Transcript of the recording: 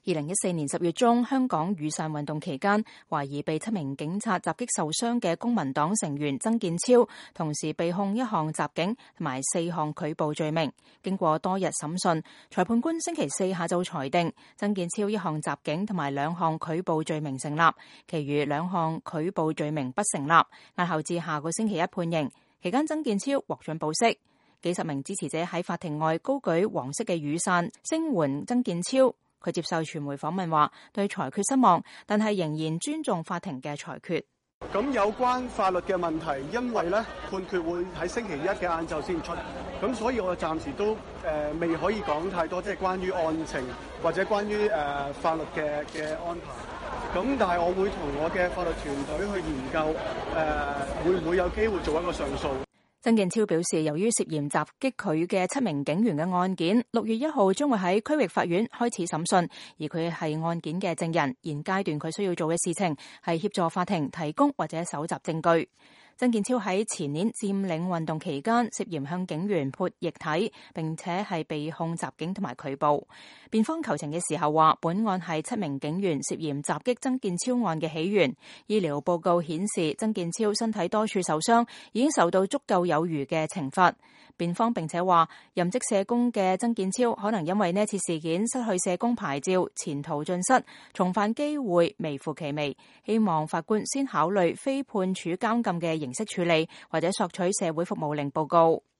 2014年10月中，香港雨傘運動期間，懷疑被7名警察襲擊受傷嘅公民黨成員曾健超，同時被控1項襲警同埋4項拒捕罪名。經過多日審訊，裁判官星期4下晝裁定，曾健超1項襲警同埋2項拒捕罪名成立，其餘2項拒捕罪名不成立，押後至下個星期一判刑。期間，曾健超獲准保釋。幾十名支持者喺法庭外高舉黃色嘅雨傘，聲援曾健超。佢接受傳媒訪問話，對裁決失望，但係仍然尊重法庭嘅裁決。 咁有關法律嘅問題，因為咧判決會喺星期一嘅晏晝先出，咁所以我暫時都未可以講太多，即係關於案情或者關於法律嘅安排。咁但係我會同我嘅法律團隊去研究，會唔會有機會做一個上訴。 曾健超表示，由於涉嫌襲擊佢嘅7名警員嘅案件，6月1號將會喺區域法院開始審訊，而佢係案件嘅證人。現階段佢需要做嘅事情係協助法庭提供或者搜集證據。曾健超喺前年佔領運動期間涉嫌向警員潑液體，並且係被控襲警同埋拒捕。辯方求情嘅時候話，本案係7名警員涉嫌襲擊曾健超案嘅起源。醫療報告顯示，曾健超身體多處受傷，已經受到足夠有餘嘅懲罰。辯方並且話，任職社工嘅曾健超可能因為呢次事件失去社工牌照，前途盡失，重犯機會微乎其微。希望法官先考慮非判處監禁嘅形式處理，或者索取社會服務令報告。